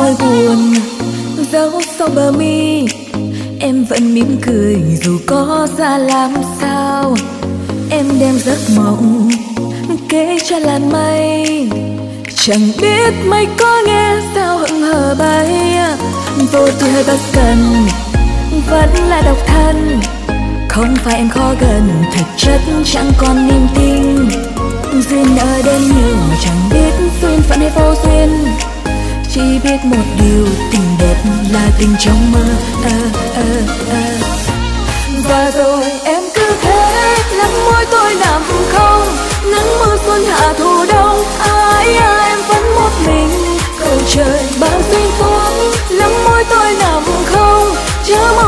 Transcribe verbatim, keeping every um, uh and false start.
nỗi buồn giấu sau bờ mi. Em vẫn mỉm cười dù có ra làm sao. Em đem giấc mộng kể cho làn mây, chẳng biết mây có nghe sao hững hờ bay. Vô tư hay bất cần vẫn là độc thân, không phải em khó gần, thực chất chẳng còn niềm tin. Duyên ở đến nhiều mà chẳng biết duyên phận hay vô duyên, chỉ biết một điều tình đẹp là tình trong mơ. à, à, à. Và rồi em cứ thế lắm môi tôi nằm không, nắng mưa xuân hạ thu đông, ai à em vẫn một mình. Cầu trời bao xinh xuống lắm môi tôi nằm không, chớ mơ